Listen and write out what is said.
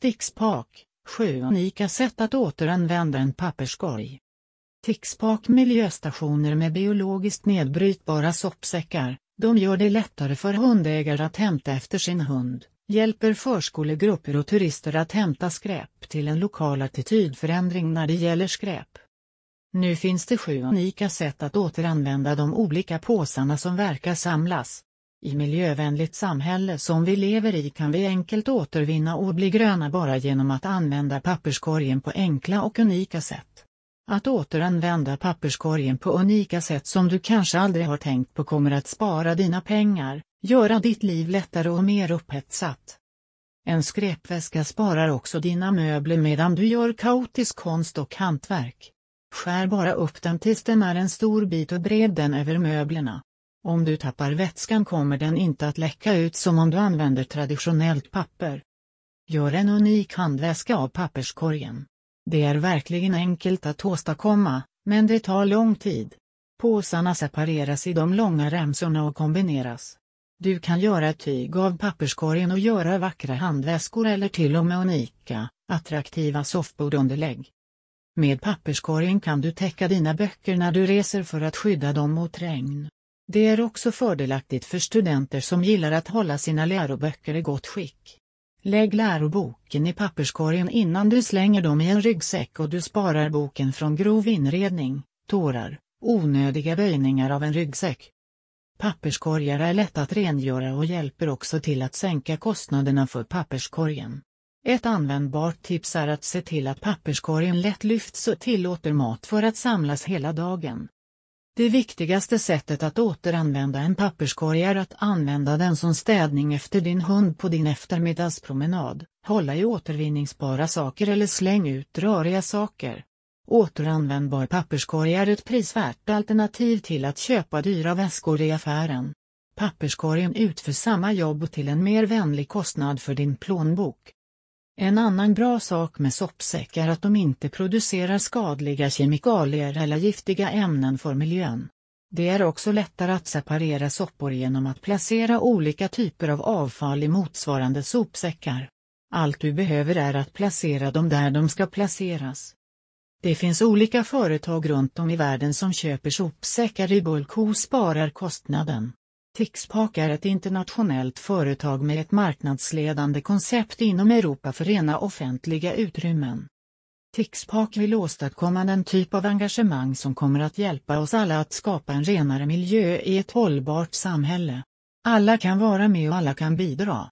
Tixpak, 7 unika sätt att återanvända en papperskorg. Tixpak miljöstationer med biologiskt nedbrytbara soppsäckar, de gör det lättare för hundägare att hämta efter sin hund, hjälper förskolegrupper och turister att hämta skräp till en lokal attitydförändring när det gäller skräp. Nu finns det 7 unika sätt att återanvända de olika påsarna som verkar samlas. I miljövänligt samhälle som vi lever i kan vi enkelt återvinna och bli gröna bara genom att använda papperskorgen på enkla och unika sätt. Att återanvända papperskorgen på unika sätt som du kanske aldrig har tänkt på kommer att spara dina pengar, göra ditt liv lättare och mer upphetsat. En skräpväska sparar också dina möbler medan du gör kaotisk konst och hantverk. Skär bara upp den tills den är en stor bit och bred den över möblerna. Om du tappar vätskan kommer den inte att läcka ut som om du använder traditionellt papper. Gör en unik handväska av papperskorgen. Det är verkligen enkelt att åstadkomma, men det tar lång tid. Påsarna separeras i de långa remsorna och kombineras. Du kan göra ett tyg av papperskorgen och göra vackra handväskor eller till och med unika, attraktiva soffbordunderlägg. Med papperskorgen kan du täcka dina böcker när du reser för att skydda dem mot regn. Det är också fördelaktigt för studenter som gillar att hålla sina läroböcker i gott skick. Lägg läroboken i papperskorgen innan du slänger dem i en ryggsäck och du sparar boken från grov inredning, tårar, onödiga böjningar av en ryggsäck. Papperskorgar är lätt att rengöra och hjälper också till att sänka kostnaderna för papperskorgen. Ett användbart tips är att se till att papperskorgen lätt lyfts och tillåter mat för att samlas hela dagen. Det viktigaste sättet att återanvända en papperskorg är att använda den som städning efter din hund på din eftermiddagspromenad, hålla i återvinningsbara saker eller släng ut röriga saker. Återanvändbar papperskorg är ett prisvärt alternativ till att köpa dyra väskor i affären. Papperskorgen utför samma jobb till en mer vänlig kostnad för din plånbok. En annan bra sak med soppsäck är att de inte producerar skadliga kemikalier eller giftiga ämnen för miljön. Det är också lättare att separera soppor genom att placera olika typer av avfall i motsvarande sopsäckar. Allt du behöver är att placera dem där de ska placeras. Det finns olika företag runt om i världen som köper sopsäckar i bulk och sparar kostnaden. Tixpak är ett internationellt företag med ett marknadsledande koncept inom Europa för rena offentliga utrymmen. Tixpak vill åstadkomma den typ av engagemang som kommer att hjälpa oss alla att skapa en renare miljö i ett hållbart samhälle. Alla kan vara med och alla kan bidra.